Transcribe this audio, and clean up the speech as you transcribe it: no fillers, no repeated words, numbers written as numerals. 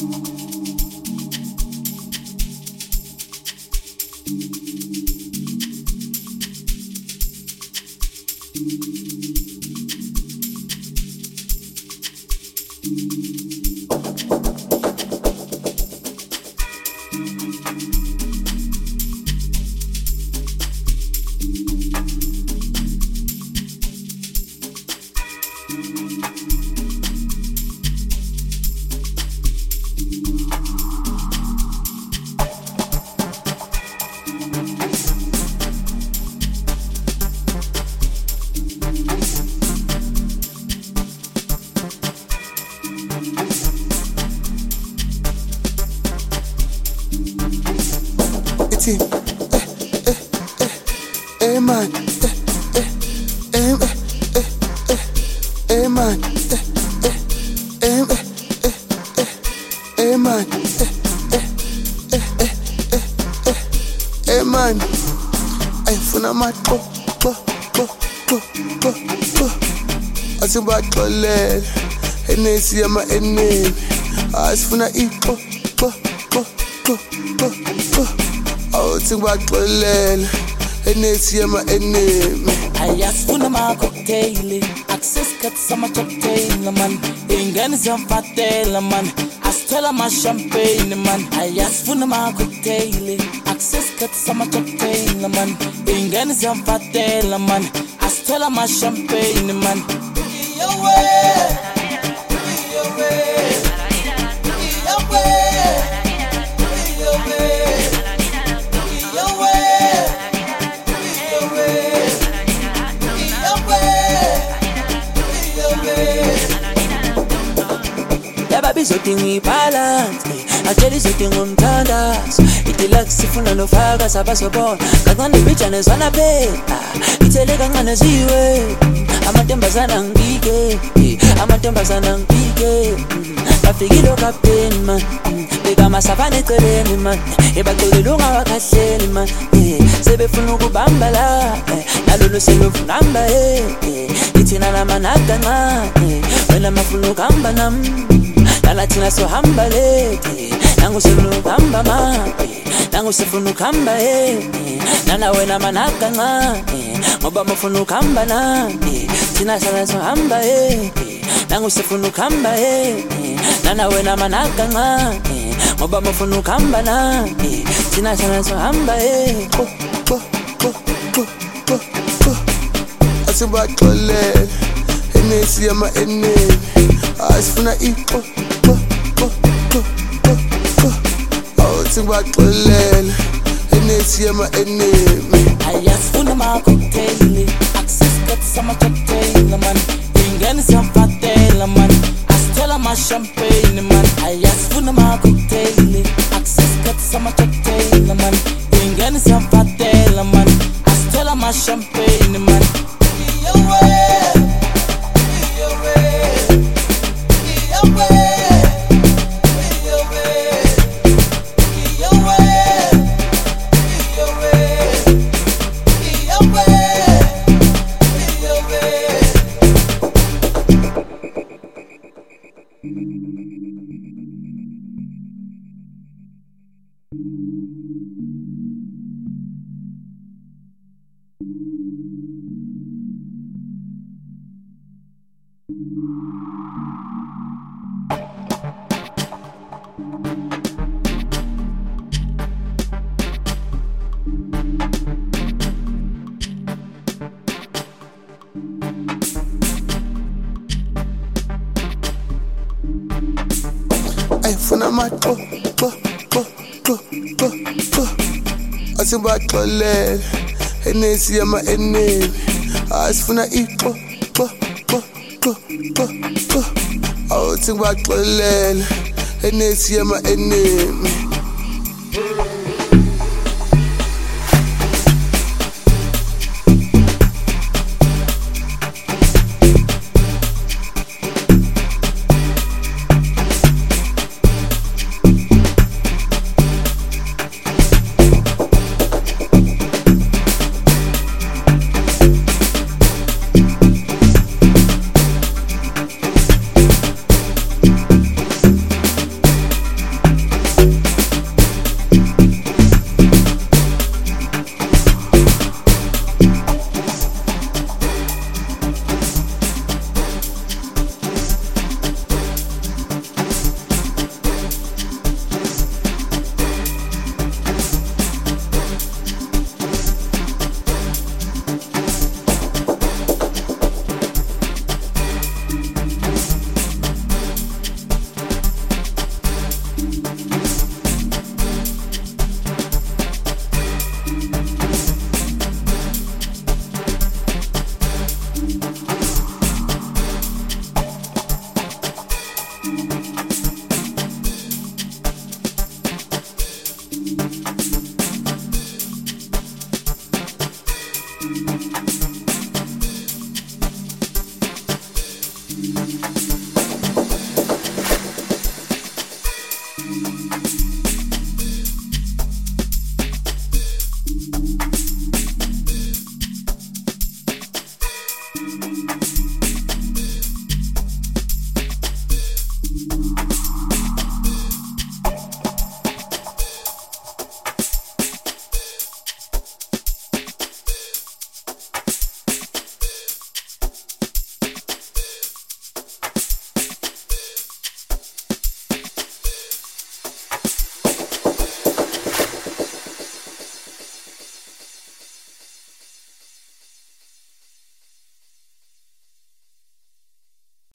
Asibaxolele enesi yama enemi asifuna iqo awuthi ngibaxolele enesi yama enemi ayasifuna ama-cocktail access kat sama-cocktail man ingane ziyamfatela man asithela ama-champagne man ayasifuna ama-cocktail access kat sama-cocktail man ingane ziyamfatela man asithela ama-champagne man. Izothi ngibalance atshela izothi ngumthandazo itilak sifuna nofaka sabasobona kancane ibijane zwana phela ithele kancane ziwe amantombazana ngibike bafikile okapteni man beka masabane eceleni man ebaxolele ungawakhahleli man sebefuna ukubamba la nalolo selofunamba ithina namanaga ncane wena mafuna ukuhamba nami Nala tina so hamba late Nangu sifunu kamba ma Nangu sifunu kamba Nana wena manaka nga Ngoba mafunu kamba na Tina sana so hamba Nangu sifunu kamba Nana wena manaka nga Ngoba mafunu kamba na Tina sana so hamba Asibaxolele enesi yama enemi asifuna iqo awuthi ngibaxolele enesi yama enemi ayasifuna ama-cocktail access kat sama-cocktail man ingane ziyamfatela man asithela ama-champagne man ayasifuna ama-cocktail access kat sama-cocktail man ingane ziyamfatela man asithela ama-champagne man. Ayifuna amaxo asibaxolele enesi yama enemi asifuna iqo awuthi ngibaxolele enesi yama enemi Bye.